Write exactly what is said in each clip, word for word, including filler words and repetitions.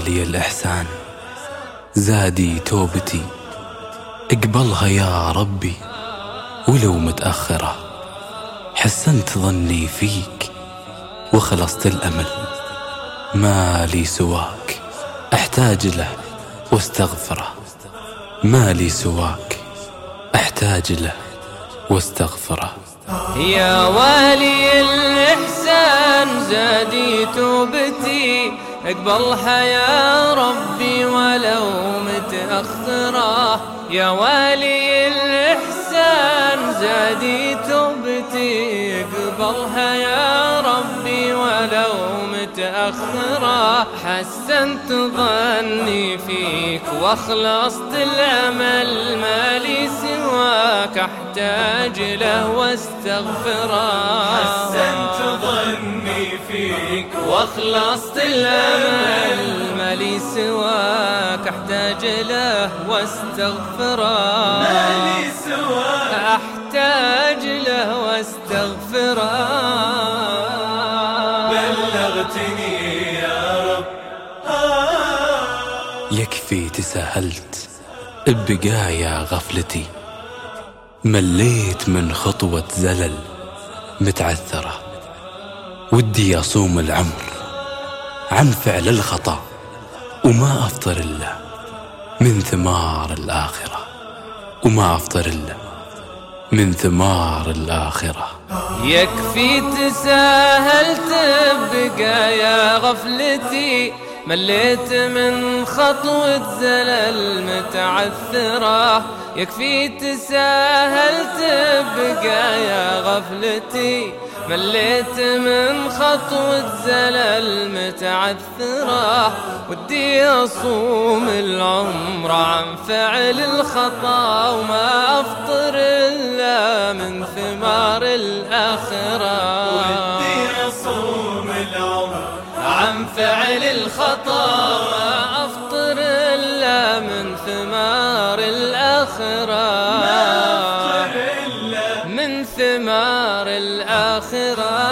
والي الإحسان زادي توبتي، اقبلها يا ربي ولو متأخرة. حسنت ظني فيك وخلصت الأمل، ما لي سواك أحتاج له واستغفره. ما لي سواك أحتاج له واستغفره. يا والي الإحسان زادي توبتي، اقبلها يا ربي ولو متأخرة. يا والي الإحسان زادي توبتي، اقبلها يا ربي ولو متأخرة. حسنت ظني فيك واخلصت الأمل، ما لي سواك أحتاج له واستغفره. حسنت ظني فيك واخلصت الأمل، ما لي سواك أحتاج له واستغفره. ما لي سواك أحتاج له واستغفره. بلغتني يا رب. يكفي تساهلت ببقايا غفلتي، مليت من خطوة زلل متعثرة. ودي أصوم العمر عن فعل الخطأ، وما أفطر إلا من ثمار الآخرة. وما أفطر إلا من ثمار الآخرة. يكفي تساهلت ببقايا غفلتي، مليت من خطوة زلل متعثرة. يكفي تساهلت ببقايا غفلتي، مليت من خطوة زلل متعثرة. ودي أصوم العمر عن فعل الخطأ، وما أفطر إلا من ثمار الآخرة. ودي أصوم العمر عن فعل الخطأ، ما أفطر إلا من ثمار الآخرة. من ثمار الآخرة.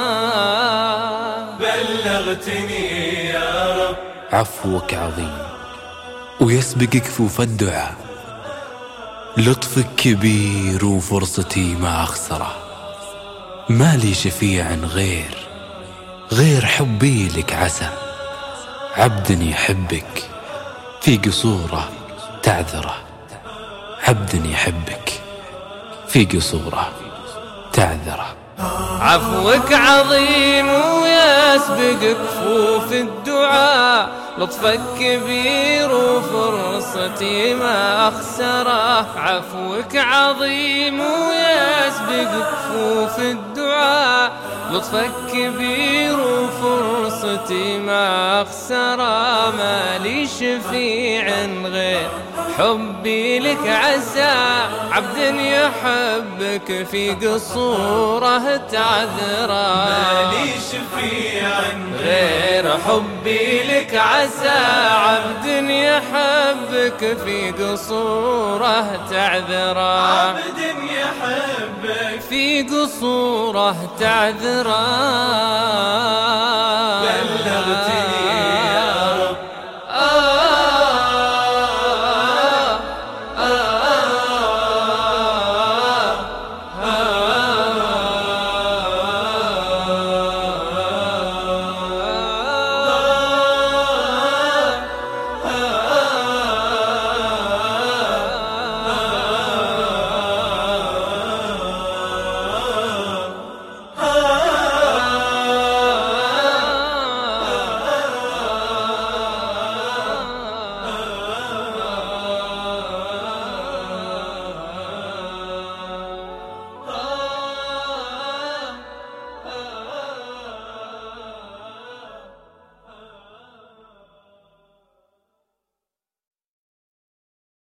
بلغتني يا رب. عفوك عظيم ويسبق كفوف الدعاء، لطفك كبير وفرصتي ما أخسره. ما لي شفيع غير غير حبي لك. عسى عبد يحبك في قصوره تعذره. عبد يحبك في قصوره تعذره. عفوك عظيم ويسبق كفوف الدعاء، لطفك كبير وفرصتي ما أخسره. عفوك عظيم ويسبق كفوف الدعاء، لطفك كبير وفرصتي ما أخسره. ما لي شفيع غير حبي لك. عسى عبد يحبك في قصوره تعذره. ما لي شفيع غير حبي لك. عسى عبد يحبك في قصوره تعذره. عبد يحبك في قصوره تعذره. بلغتني